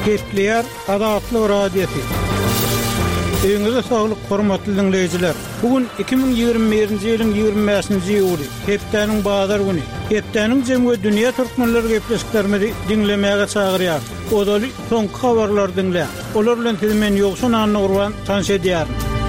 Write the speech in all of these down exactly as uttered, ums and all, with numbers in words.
Kepler Adatlı Radyosu. Öňüňizde saglyk, hormatly dinleýijiler. Bugün iki bin ýygrimi birinji ýylyň ýygrimi beşinji ýuly, Hepdeniň bazar güni. Hepdeniň jemgy dünýä türkmenleri gepleşiklerini dinlemäge çagyrýar. Odaly soňky habarlar dinle. Olar bilen tilmen ýoksun anny urban tanş edýär.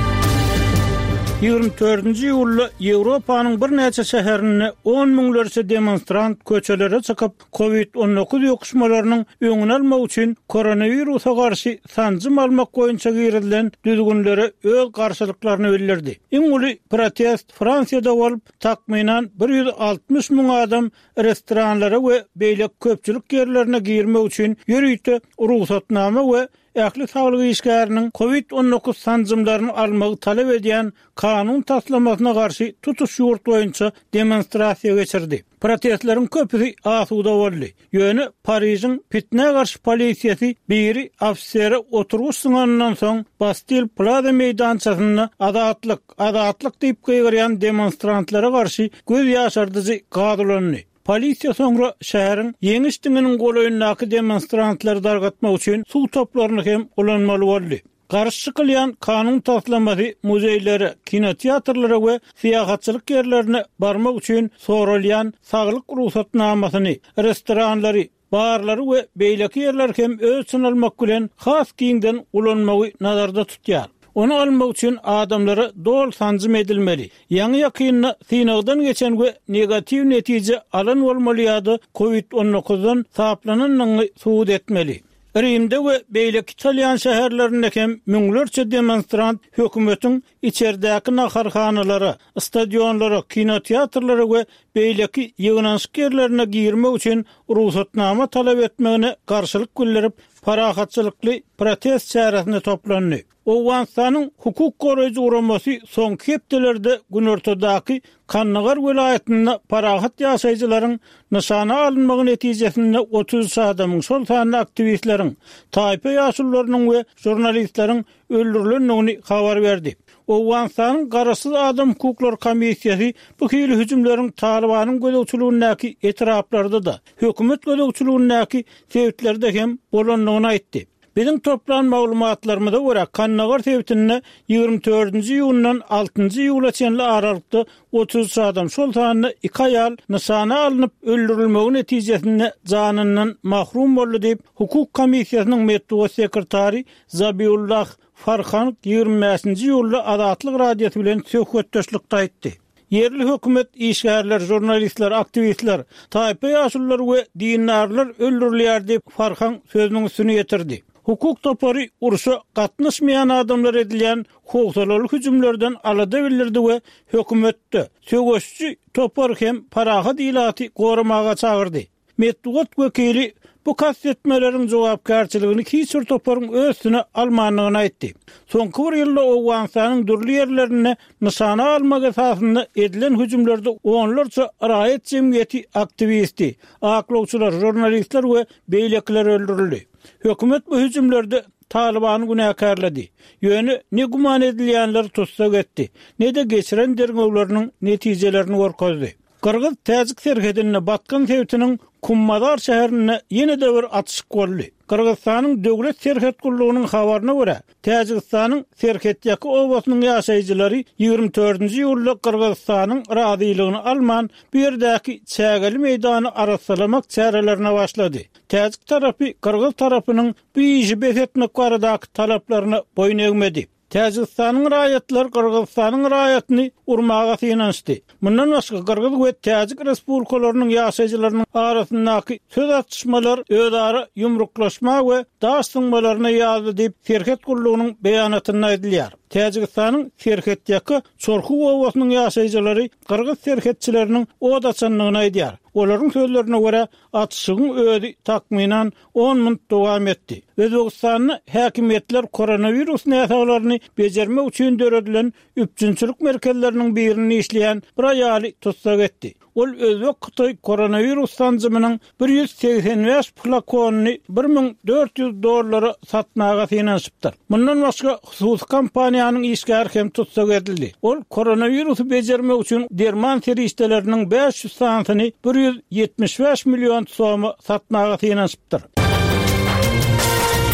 ýygrimi dördünji ýylda Ýewropanyň bir näçe şäherine on miňlerçe demonstrant köçelere çykyp covid on dokuz ýokuşmalarynyň öňüni almak üçin koronawirusa garşy sanjym almak goýunça girilen düzgünlere öz garşylyklaryny bildirdi. Iň uly protest Fransiýada bolup, takminan bir ýüz altymyş miň adam restoranlara we beýlek köpçülik ýerlerine girmek üçin ýürüýte ruhsatnama we ähli saglyk işgäriniň covid on dokuz sanjymlaryny almagy talap edýän kanun taslamasyna garşy tutuş ýurt boýunça demonstrasiýa geçirdi. Protestleriň köpüsi asuda boldy. Ýöne Pariziň fitne garşy polisiýasy biri ofiseri oturguş sınanyndan soň Bastille Plaza meýdançasyna adatlyk, adatlyk diýip gyrýan demonstrantlara garşy göz ýaşardyjy gadylandy. Polisiýa soňra şäheriň ýeňiş diňiniň golaýyndaky demonstrantlary dargatmak üçin suw toplaryny hem ulanmaly boldy. Garşy kılýan kanun taslamasy muzeýlere, kinoteatrlara we syýahatçylyk ýerlerine barmak üçin soralýan saglyk ruhsatnamasyny, restoranlary, barlary we beýleki ýerler hem öz üçin almak bilen has giňden ulanmagy nazarda tutýar. Onu almak üçin adamlara dol sanjym edilmeli. Ýaňy ýakynyna synagdan geçen we negativ netije alan bolmaly ýa-da covid on dokuzdan saplanynyňy suwut etmeli. Rimde we beýleki Italyan şäherlerinde hem müňlerçe demonstrant hökümetiň içerdäki naharhanalara, stadionlara, kinoteatrlara we beýleki ýygnançyk ýerlerine girmek üçin ruhsatnama talap etmegine garşylyk bildirip parahatçylykly protest çäresine toplandy. Owganstanyň hukuk goraýjy uramasy soňky hepdelerde gün ortadaky Kannagar welaýetinde parahat ýaşaýjylaryň nişana alynmagy netijesinde otuz adamyň şol sanly aktivistleriň, taýpa ýaşullarynyň we jurnalistleriň öldürilendigini habar berdi. Owganstanyň garasyz adam hukuklary komissiýasy bu hili hüjümleriň Talibanyň gözegçiligindäki etraplarda da, hökümet gözegçiligindäki sebäplerde hem bolanlygyny aýtdy. Bizim toplan maglumatlarymyza görä Kannagar sebätinde ýygrimi dördünji ýyldan altynjy ýyla çenli aralykda otuz adam şol sanly iki aýal nişana alınıp öldürilmegi netijesinde janyndan mahrum boldy diýip hukuk komissiýasynyň medeniýet sekretary Zabiullah Farhan ýygrimi beşinji ýylda Adatlyk Radiosu bilen söhbetdeşlikde aýtdy. Yerli hökümet, işgärler, jurnalistler, aktivistler, taýpa ýaşullar we dinarlar öldürilýär diýip Farhan sözüniň üstüne ýetirdi. Hukuk topary uruşa gatnaşmayan adamlar edilýän howsalaly hüjümlerden alada bildirdi we hökümetde söwüşçü topar hem parahat ilaty goramaga çagyrdy. Medeniýet wekili bu kastetmeleriň jogapkärçiligini hiçbir toparyň öýsüne almanlygyny aýtdy. Soňky bir ýylda Owganstanyň dürli ýerlerine nişana almak esasynda edilen hüjümlerde onlarça raýat jemgyýeti aktivisti, aklawçylar, jurnalistler we beýlekler öldürildi. Hökümet bu hüjümlerde Talibany günäkärledi. Ýöne ne guman edilýänler tutsak etdi, ne de geçiren dergewleriň netijelerini gorkozdy. Kırgız Täzik serhedine batkan sebätiniň Kummadar şäherine ýene de bir atyşyk boldy. Kırgızstanyň döwlet serhed gullugynyň habaryna görä, Täjikistanyň serhetdäki owasynyň ýaşaýjylary ýygrimi dördünji ýylda Kırgızstanyň razylygyny alman bu ýerdäki çägeli meýdany araslamak çärelerine başlady. Täzik tarapy Kırgız tarapynyň bu işi besetmek baradaky talaplaryna boyun egmedi. Täjikistanyň raýatlar Kırgızstanyň raýatyny urmaga synanşdy. Mundan başga Kırgız we Täjik respublikalarynyň ýaşaýjylarynyň arasyndaky söz atışmalar öýdara ýumruklaşma we daşsyňmalaryna ýaly diýip serhet gullugynyň beýanatyna edilýär. Täjikistanyň serhetdäki Çorku owasynyň ýaşaýjylary Kırgız serhetçileriniň odaçanlygyny aýdýar. Olaryň sözlerine görä atışygyň öýdi takminan on minut dowam etdi. Özbegistanyň häkimetler koronawirus näsalaryny bejermek üçin döredilen üpçünçülük merkezleriniň birini işleýän bir aýaly tutsak etdi. Ol özbek Xitoy koronavirus sanjymynyň bir ýüz seksen beş flakonyny bir miň dört ýüz dollara satmaga synanşypdyr. Mundan başga hususy kompaniýanyň işgär hem tutsak edildi. Ol koronavirusy bejermek üçin derman serişdeleriniň beş ýüz sanyny bir ýüz ýetmiş beş million somy satmaga synanşypdyr.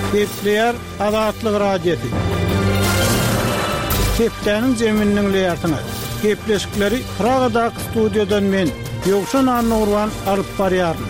Hepleyer Azatlyk radiosu. Hepdeniň jeminiň leýartyna. Gepleşikleri Pragadaky studiodan men Ýogşan Annurwan alyp barýarym.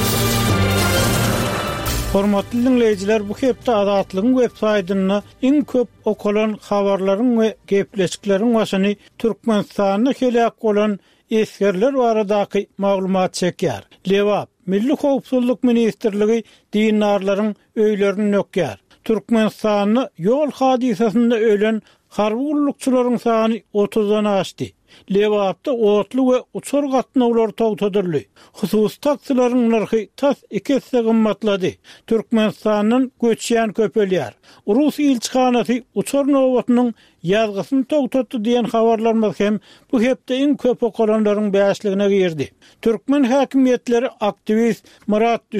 Hormatly dinleýijiler, bu hepde Azatlygyň web saýtyna iň köp okulan habarlaryň we gepleşikleriň başyny Türkmenistanyna kelek bolan eskerler baradaky maglumat çekýär. Lewap Milli Howpsuzlyk Ministrligi dinarlaryň öýlerini nökýär. Türkmenistanyň ýol hadisesinde ölen harby gullukçylaryň sany otuzdan aşdy. Lewapda otlu we uçur gatnawlar togtadyrly. Husus taksilaryň narhy tas iki hisse gymmatlady. Türkmenistanyň göçýän köpelýär. Rus ilçihanasy uçur nowatynyň ýazgysyny togtatdy diýen habarlar hem bu hepde iň köp okulanlaryň bäşligine girdi. Türkmen häkimetleri aktivist Murat